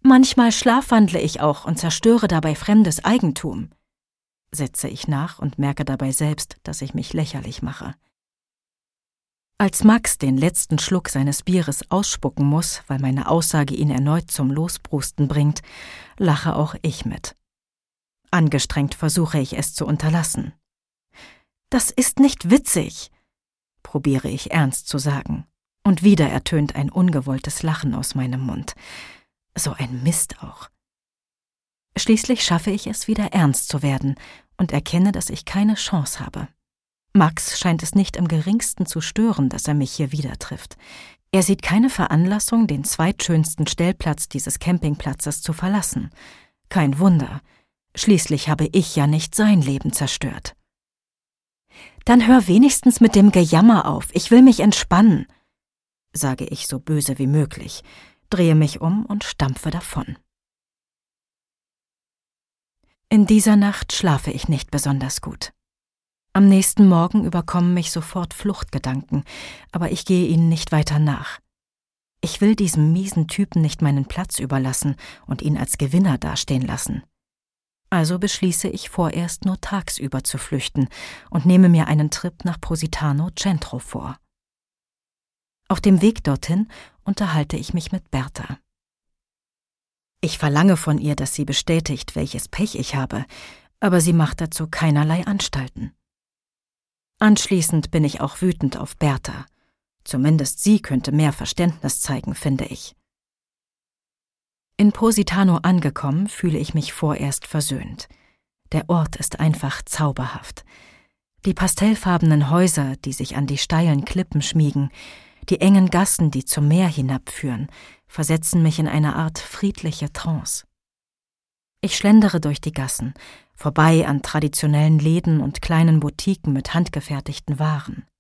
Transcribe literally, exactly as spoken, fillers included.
»Manchmal schlafwandle ich auch und zerstöre dabei fremdes Eigentum«, setze ich nach und merke dabei selbst, dass ich mich lächerlich mache. Als Max den letzten Schluck seines Bieres ausspucken muss, weil meine Aussage ihn erneut zum Losbrusten bringt, lache auch ich mit. Angestrengt versuche ich es zu unterlassen. »Das ist nicht witzig«, probiere ich ernst zu sagen, und wieder ertönt ein ungewolltes Lachen aus meinem Mund. So ein Mist auch. Schließlich schaffe ich es, wieder ernst zu werden und erkenne, dass ich keine Chance habe. Max scheint es nicht im geringsten zu stören, dass er mich hier wieder trifft. Er sieht keine Veranlassung, den zweitschönsten Stellplatz dieses Campingplatzes zu verlassen. Kein Wunder. Schließlich habe ich ja nicht sein Leben zerstört. »Dann hör wenigstens mit dem Gejammer auf, ich will mich entspannen«, sage ich so böse wie möglich, drehe mich um und stampfe davon. In dieser Nacht schlafe ich nicht besonders gut. Am nächsten Morgen überkommen mich sofort Fluchtgedanken, aber ich gehe ihnen nicht weiter nach. Ich will diesem miesen Typen nicht meinen Platz überlassen und ihn als Gewinner dastehen lassen. Also beschließe ich vorerst nur tagsüber zu flüchten und nehme mir einen Trip nach Positano Centro vor. Auf dem Weg dorthin unterhalte ich mich mit Berta. Ich verlange von ihr, dass sie bestätigt, welches Pech ich habe, aber sie macht dazu keinerlei Anstalten. Anschließend bin ich auch wütend auf Berta. Zumindest sie könnte mehr Verständnis zeigen, finde ich. In Positano angekommen, fühle ich mich vorerst versöhnt. Der Ort ist einfach zauberhaft. Die pastellfarbenen Häuser, die sich an die steilen Klippen schmiegen, die engen Gassen, die zum Meer hinabführen, versetzen mich in eine Art friedliche Trance. Ich schlendere durch die Gassen, vorbei an traditionellen Läden und kleinen Boutiquen mit handgefertigten Waren.